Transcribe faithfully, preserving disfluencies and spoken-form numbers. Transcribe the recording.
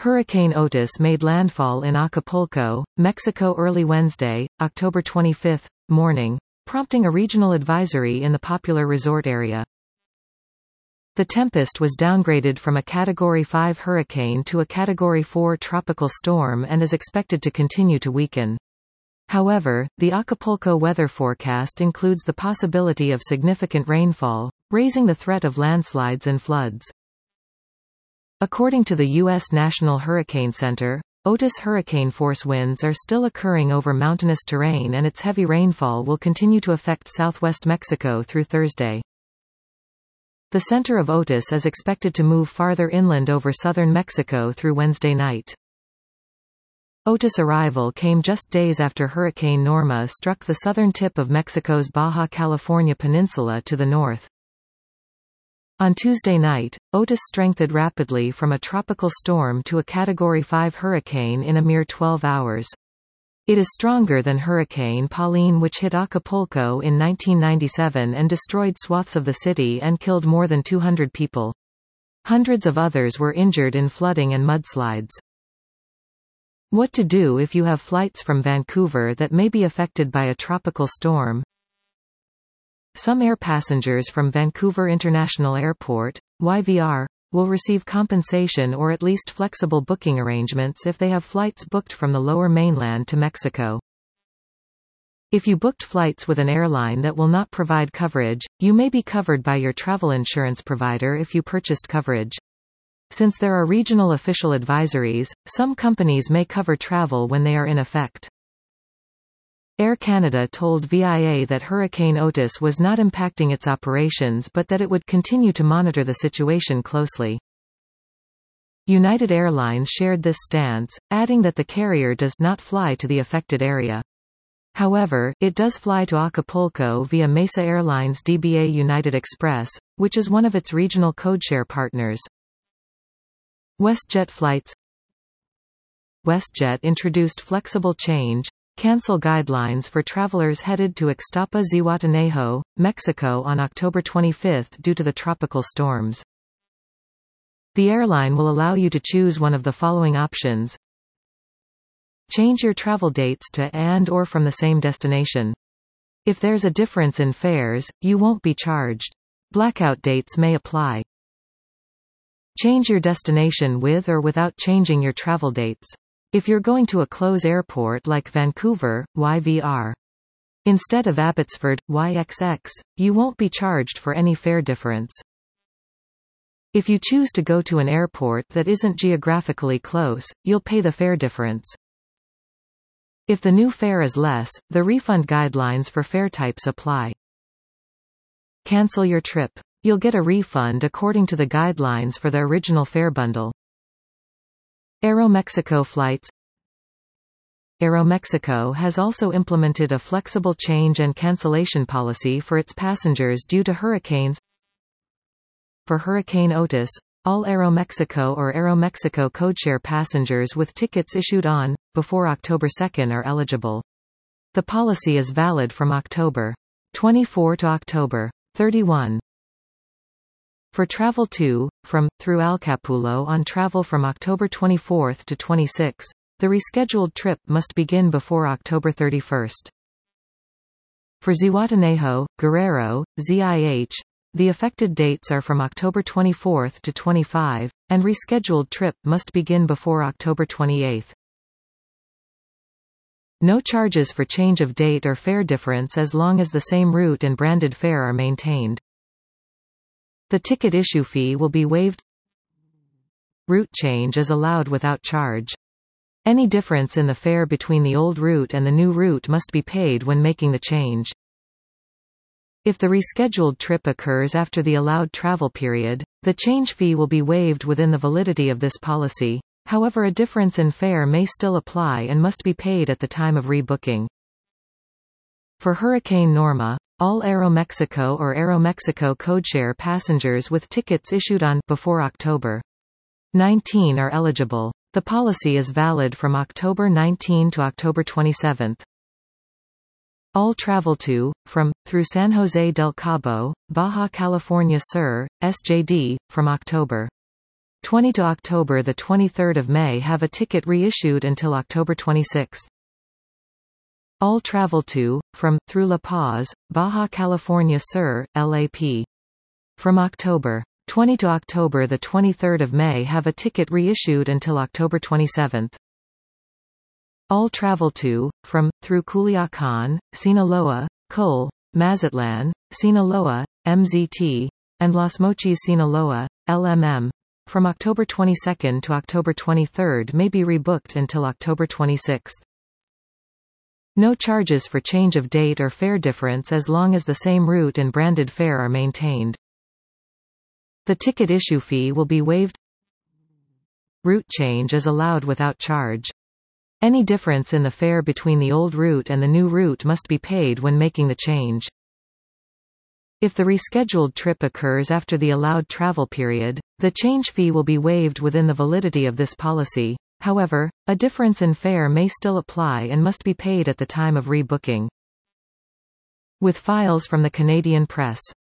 Hurricane Otis made landfall in Acapulco, Mexico early Wednesday, October twenty-fifth, morning, prompting a regional advisory in the popular resort area. The tempest was downgraded from a Category five hurricane to a Category four tropical storm and is expected to continue to weaken. However, the Acapulco weather forecast includes the possibility of significant rainfall, raising the threat of landslides and floods. According to the U S National Hurricane Center, Otis hurricane force winds are still occurring over mountainous terrain and its heavy rainfall will continue to affect southwest Mexico through Thursday. The center of Otis is expected to move farther inland over southern Mexico through Wednesday night. Otis' arrival came just days after Hurricane Norma struck the southern tip of Mexico's Baja California peninsula to the north. On Tuesday night, Otis strengthened rapidly from a tropical storm to a Category five hurricane in a mere twelve hours. It is stronger than Hurricane Pauline, which hit Acapulco in nineteen ninety-seven and destroyed swaths of the city and killed more than two hundred people. Hundreds of others were injured in flooding and mudslides. What to do if you have flights from Vancouver that may be affected by a tropical storm? Some air passengers from Vancouver International Airport, Y V R, will receive compensation or at least flexible booking arrangements if they have flights booked from the lower mainland to Mexico. If you booked flights with an airline that will not provide coverage, you may be covered by your travel insurance provider if you purchased coverage. Since there are regional official advisories, some companies may cover travel when they are in effect. Air Canada told V I A that Hurricane Otis was not impacting its operations but that it would continue to monitor the situation closely. United Airlines shared this stance, adding that the carrier does not fly to the affected area. However, it does fly to Acapulco via Mesa Airlines D B A United Express, which is one of its regional codeshare partners. WestJet flights. WestJet introduced flexible change cancel guidelines for travelers headed to Ixtapa Zihuatanejo, Mexico on October twenty-fifth due to the tropical storms. The airline will allow you to choose one of the following options. Change your travel dates to and or from the same destination. If there's a difference in fares, you won't be charged. Blackout dates may apply. Change your destination with or without changing your travel dates. If you're going to a close airport like Vancouver, Y V R. Instead of Abbotsford, Y X X, you won't be charged for any fare difference. If you choose to go to an airport that isn't geographically close, you'll pay the fare difference. If the new fare is less, the refund guidelines for fare types apply. Cancel your trip. You'll get a refund according to the guidelines for the original fare bundle. Aeromexico flights. Aeromexico has also implemented a flexible change and cancellation policy for its passengers due to hurricanes. For Hurricane Otis, all Aeromexico or Aeromexico codeshare passengers with tickets issued on, before October second are eligible. The policy is valid from October twenty-fourth to October thirty-first. For travel to, from, through Alcapulco on travel from October twenty-fourth to twenty-sixth, the rescheduled trip must begin before October thirty-first. For Zihuatanejo, Guerrero, Z I H, the affected dates are from October twenty-fourth to twenty-fifth, and rescheduled trip must begin before October twenty-eighth. No charges for change of date or fare difference as long as the same route and branded fare are maintained. The ticket issue fee will be waived. Route change is allowed without charge. Any difference in the fare between the old route and the new route must be paid when making the change. If the rescheduled trip occurs after the allowed travel period, the change fee will be waived within the validity of this policy. However, a difference in fare may still apply and must be paid at the time of rebooking. For Hurricane Norma, all Aeromexico or Aeromexico codeshare passengers with tickets issued on before October nineteenth are eligible. The policy is valid from October nineteenth to October twenty-seventh. All travel to, from, through San Jose del Cabo, Baja California Sur, S J D, from October twentieth to October the twenty-third of May have a ticket reissued until October twenty-sixth. All travel to, from, through La Paz, Baja California Sur, L A P. From October twentieth to October the twenty-third of May have a ticket reissued until October twenty-seventh. All travel to, from, through Culiacan, Sinaloa, Col, Mazatlan, Sinaloa, M Z T, and Las Mochis Sinaloa, L M M, from October twenty-second to October twenty-third may be rebooked until October twenty-sixth. No charges for change of date or fare difference as long as the same route and branded fare are maintained. The ticket issue fee will be waived. Route change is allowed without charge. Any difference in the fare between the old route and the new route must be paid when making the change. If the rescheduled trip occurs after the allowed travel period, the change fee will be waived within the validity of this policy. However, a difference in fare may still apply and must be paid at the time of rebooking. With files from the Canadian press.